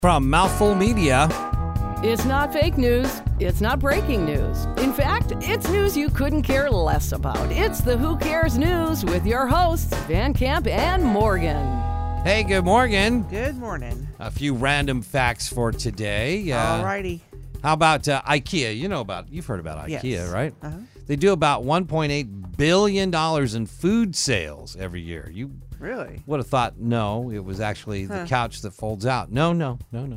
From Mouthful Media. It's not fake news. It's not breaking news. In fact, it's news you couldn't care less about. It's the Who Cares News with your hosts, Van Camp and Morgan. Hey, good morning. Good morning. A few random facts for today. Alrighty. How about IKEA? You've heard about IKEA, Yes. right? Uh-huh. They do about $1.8 billion in food sales every year. You Really? would have thought, no, it was actually the couch that folds out. No. No.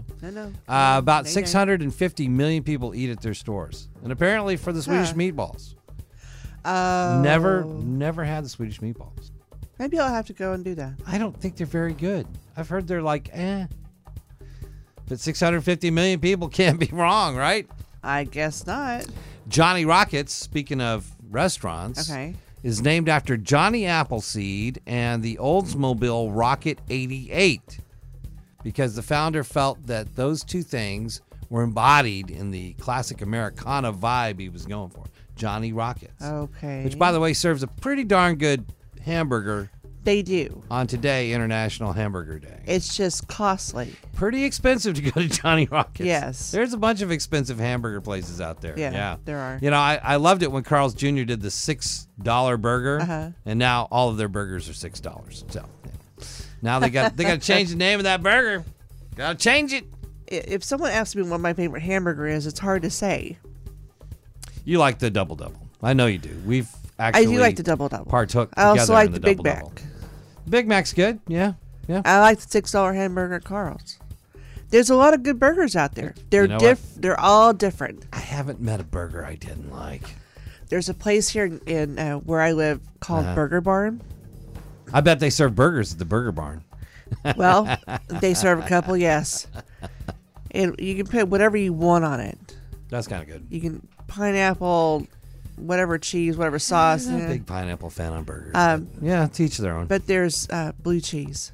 About Nay, 650 million people eat at their stores. And apparently for the Swedish meatballs. Oh. Never had the Swedish meatballs. Maybe I'll have to go and do that. I don't think they're very good. I've heard they're like, But 650 million people can't be wrong, right? I guess not. Johnny Rockets, speaking of restaurants, Okay. is named after Johnny Appleseed and the Oldsmobile Rocket 88 because the founder felt that those two things were embodied in the classic Americana vibe he was going for. Johnny Rockets. Okay. Which, by the way, serves a pretty darn good hamburger They do. on today, International Hamburger Day. It's just costly. Pretty expensive to go to Johnny Rockets. Yes. There's a bunch of expensive hamburger places out there. Yeah, there are. You know, I loved it when Carl's Jr. did the $6 burger, Uh-huh. and now all of their burgers are $6. So yeah. Now they got to change the name of that burger. Got to change it. If someone asks me what my favorite hamburger is, it's hard to say. You like the double-double. I know you do. We've I actually do like the double-double. partook I also together like in the Big double-double. Mac. Big Mac's good. Yeah. I like the $6 hamburger at Carl's. There's a lot of good burgers out there. They're You know what? They're all different. I haven't met a burger I didn't like. There's a place here in where I live called Burger Barn. I bet they serve burgers at the Burger Barn. Well, they serve a couple, yes. And you can put whatever you want on it. That's kind of good. You can pineapple, whatever cheese, whatever sauce. I'm not a big pineapple fan on burgers. Um, but yeah, teach their own. But there's blue cheese.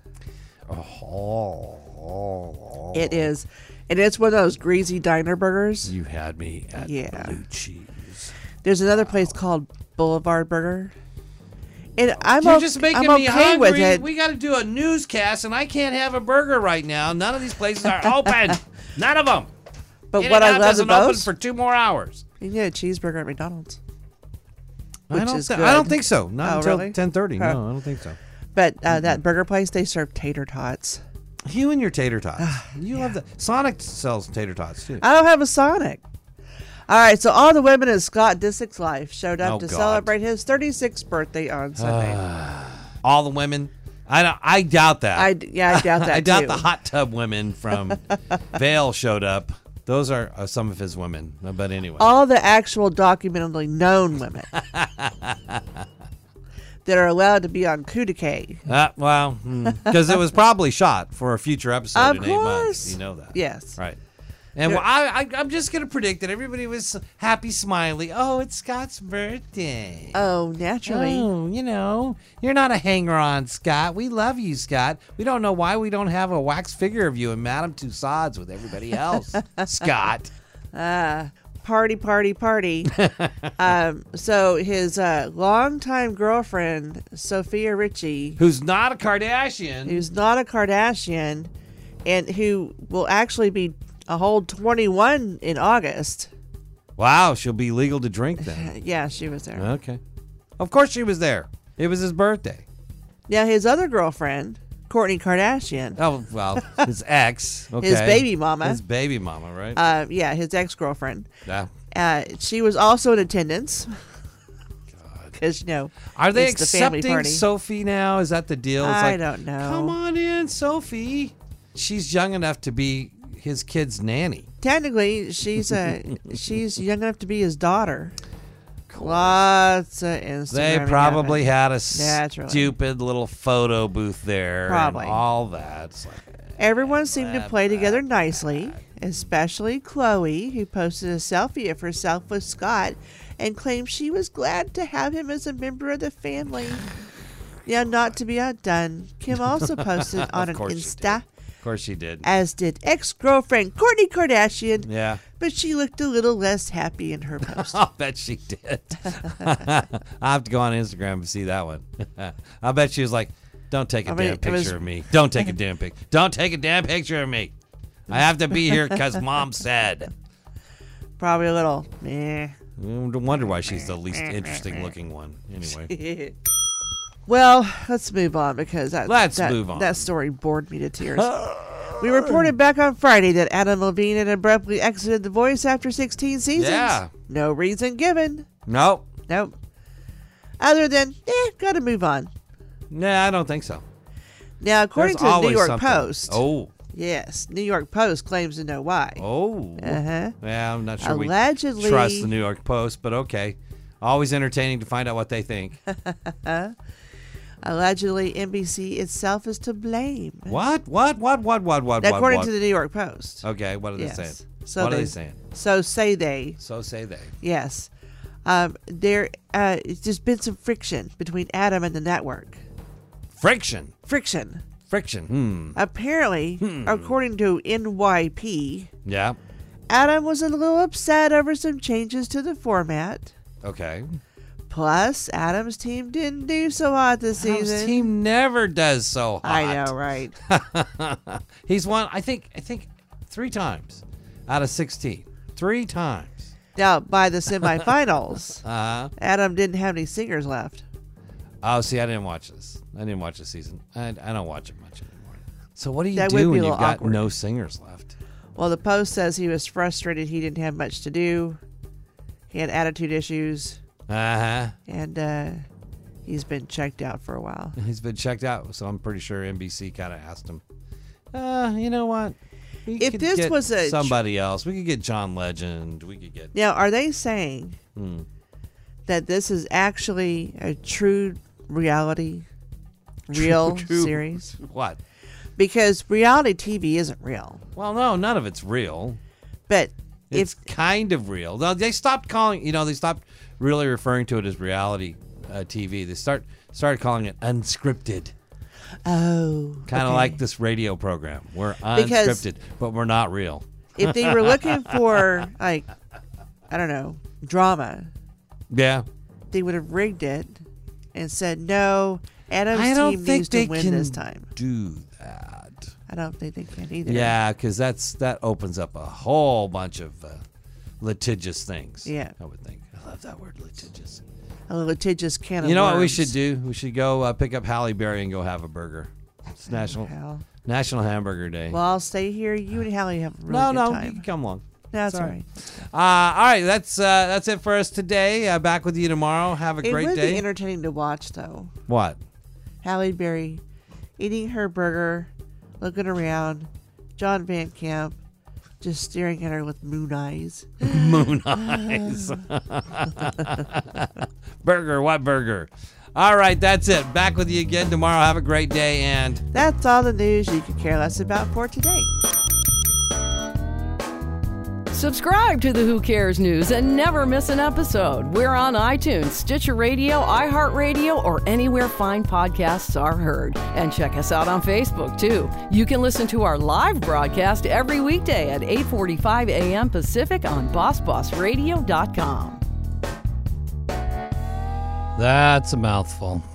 Oh. It is. And it's one of those greasy diner burgers. You had me at Yeah. blue cheese. There's another place called Boulevard Burger. And You're just making I'm me okay hungry. with it. We got to do a newscast, and I can't have a burger right now. None of these places are open. None of them. But In what and I Out love the doesn't open most, for 2 more hours. you can get a cheeseburger at McDonald's. I Which don't is I good. don't think so. Not Oh, until really? 10:30. Huh. No, I don't think so. But that burger place, they serve tater tots. You and your tater tots. You love the Sonic sells tater tots too. I don't have a Sonic. All right, so all the women in Scott Disick's life showed up Oh, to God. celebrate his 36th birthday on Sunday. All the women. I doubt that. I doubt that I doubt too. the hot tub women from Vail showed up. Those are some of his women. But anyway. All the actual documentally known women that are allowed to be on Kudike. Well, because it was probably shot for a future episode Of in 8 months. course. You know that. Yes. Right. And I'm just going to predict that everybody was happy, smiley. Oh, it's Scott's birthday. Oh, naturally. Oh, you know, you're not a hanger-on, Scott. We love you, Scott. We don't know why we don't have a wax figure of you in Madame Tussauds with everybody else, Scott. Party. So his longtime girlfriend, Sophia Richie, Who's not a Kardashian. who's not a Kardashian and who will actually be a whole 21 in August. Wow, she'll be legal to drink then. Yeah, she was there. Okay. Of course she was there. It was his birthday. Now, his other girlfriend, Kourtney Kardashian, Oh, well, his ex. Okay. his baby mama, His baby mama, right? his ex-girlfriend, Yeah. she was also in attendance. Because, Are they it's the family accepting party. Sophie now? Is that the deal? It's I like, don't know. Come on in, Sophie. She's young enough to be his kid's nanny. Technically, she's young enough to be his daughter. Lots of Instagram. They probably had a Naturally. stupid little photo booth there. Probably. And all that. It's like, Everyone seemed to play together nicely, especially Chloe, who posted a selfie of herself with Scott and claimed she was glad to have him as a member of the family. Yeah, not to be outdone, Kim also posted on an course she Insta, of course she did. as did ex-girlfriend Kourtney Kardashian, Yeah. but she looked a little less happy in her post. I'll bet she did. I'll have to go on Instagram and see that one. I'll bet she was like, don't take a damn picture of me. Don't take a damn pic. Don't take a damn picture of me. I have to be here because Mom said. Probably a little, meh. No wonder why she's the least interesting looking one. Anyway. Well, let's move on because Let's move on. That story bored me to tears. We reported back on Friday that Adam Levine had abruptly exited The Voice after 16 seasons. Yeah. No reason given. Nope. Other than, gotta move on. Nah, I don't think so. Now, according There's to the New always York something. Post. Oh. Yes, New York Post claims to know why. Oh. Uh-huh. Yeah, I'm not sure Allegedly, we trust the New York Post, but okay. Always entertaining to find out what they think. Allegedly, NBC itself is to blame. What? According to the New York Post. Okay, what are they Yes. saying? So What are they saying? So say they. So say they. Yes. It's just been some friction between Adam and the network. Friction. Friction. Apparently, according to NYP, Yeah. Adam was a little upset over some changes to the format. Okay. Plus, Adam's team didn't do so hot this His season. team never does so hot. I know, right? He's won, I think 3 times out of 16. 3 times. Now, by the semifinals, Adam didn't have any singers left. Oh, see, I didn't watch this. I didn't watch this season. I don't watch it much anymore. So what do you That would do be when a you've little got awkward. no singers left? Well, the Post says he was frustrated he didn't have much to do. He had attitude issues, and he's been checked out for a while. He's been checked out, so I'm pretty sure NBC kind of asked him, you know what? We If could this get was a somebody else, we could get John Legend. We could get... Now, are they saying that this is actually a true reality, real True. series? What? Because reality TV isn't real. Well, no, none of it's real. But It's kind of real. No, they stopped calling, they stopped really referring to it as reality TV. They started calling it unscripted. Kind of like this radio program. We're unscripted, but we're not real. if they were looking for, like, I don't know, drama, Yeah. they would have rigged it and said, no, Adam's I don't team think needs they to win can this time. do that. I don't think they can either. Yeah, because that opens up a whole bunch of litigious things. Yeah. I would think. I love that word, litigious. A litigious can of You know what we worms. should do? We should go pick up Halle Berry and go have a burger. It's Hell. National Hamburger Day. Well, I'll stay here. You and Hallie have a really good no, time. you can come along. That's all Sorry. right. All right, that's it for us today. Back with you tomorrow. Have a It great would day. be entertaining to watch, though. What? Halle Berry eating her burger, looking around, John Van Camp just staring at her with moon eyes. Moon eyes. Burger, what burger? All right, that's it. Back with you again tomorrow. Have a great day, and That's all the news you could care less about for today. Subscribe to the Who Cares News and never miss an episode. We're on iTunes, Stitcher Radio, iHeartRadio, or anywhere fine podcasts are heard. And check us out on Facebook, too. You can listen to our live broadcast every weekday at 8:45 a.m. Pacific on BossBossRadio.com. that's a mouthful.